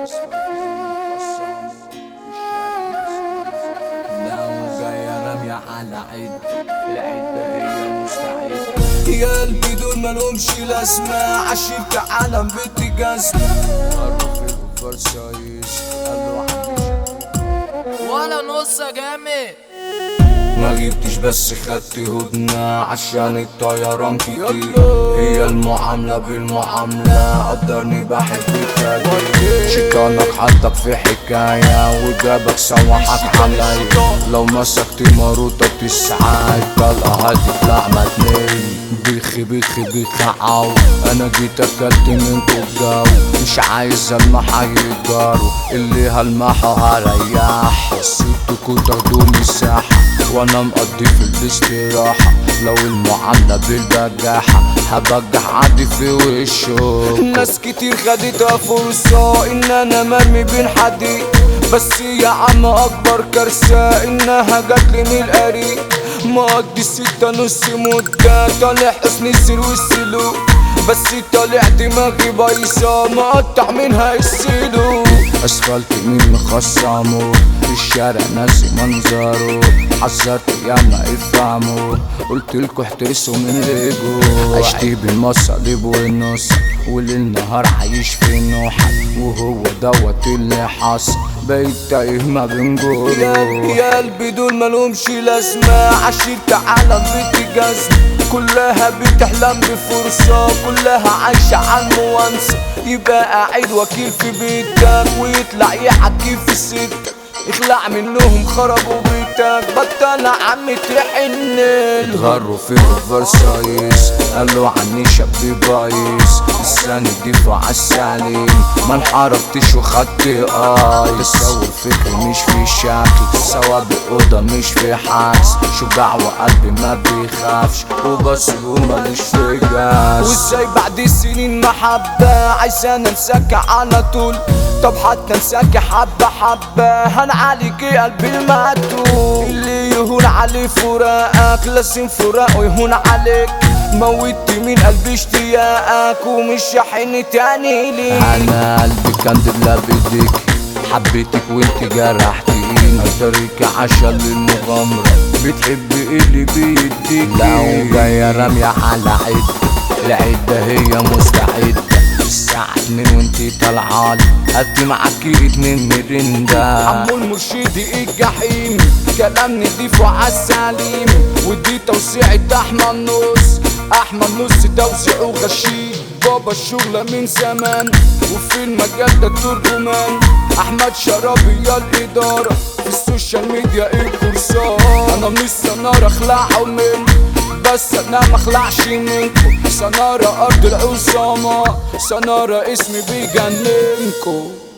لو جاية رامية على عد العدة هي مستعدة. يا قلبي دول مالهمش لازمة، عشرة عالم بتجازم. قرب في فرسايس قالوا ولا نص جامد. ما جبتش بس خدت هدنة عشان الطيران كتير. هي المعاملة بالمعاملة، قدرني بحبك شيطانك حطك في حكاية وجابك سوحك عليا. لو مسكت مروطة تسعى الطلقة هتطلع مدنية. بيخي بيخي بيخي عاو، انا جيت اكلت منكو الجو. مش عايز المح يجاروا، اللي هلمحه هريح. سيبتكوا تاخدوا مساحة وانا مقضي في الاستراحة. لو المعاملة بالبجاحة هبجح عادي في وشه. ناس كتير خدتها فرصة ان انا مرمي بين حديد، بس يا عم اكبر كارثة انها جاتلي من القريب. مقضي 6.5 مدة طالع حسن السير والسلوك، بس طالع دماغي بايظة مقطع منها السلوك. اسفلت مين مخصمه الشارع ناسي منظره. حذرت ياما افهموا، قلتلكوا احترسوا من رجوع. عشت بالمصالب والنص وليل نهار عايش في نوحة، وهو دوت اللي حصل بقيت تايه ما بين جروح. يا قلبي دول مالهمش لازمة، عشرة عالم بتجازم. كلها بتحلم بفرصة، كلها عايشة عالموانسة. يبقى قاعد وكيل في بيتك ويطلع يحكي في ستك. اخلع منهم خربوا بيتك، بطل عم تحن. اتغروا في فرسايس قالوا عني شاب بايظ. لساني دفاع عالسليم ما انحرفتش وخدت تصور فكري مش في شكل، سوابق اوضه مش في حدس. شجاع وقلبي ما بيخافش وبس وماليش في جاز. وازاي بعد سنين محبه عايزانا انساك على طول؟ طب حتى انساك حبه حبه هنعالج قلبي المقتول. اللي يهون عليه فراقك لازم فراقه يهون عليك. موت من قلبي اشتياقك ومش شاحن تاني ليك. انا قلبي كان دبلة بايديك، حبيتك وانت جرحتيني. قدرك عشان للمغامرة بتحبي اللي بيديك. لو جاية رامية على عد العدة هي مستعدة. الساعة 2 وانتي طالعالي هدي معاكي 2 مرندا. عمو المرشدي الجحيم كلام نضيف وعالسليم، ودي توسيعة احمد نص. احمد نص توسيعه غشيم، بابا الشغلة من زمان وفي المجال ده ترجمان. احمد شرابي يا الادارة في السوشيال ميديا الكورسات. انا مش سنارة اخلعوا منه بس انا مخلعش منكو. سنارة ارض العصامة، سنارة اسمي بيجننكو.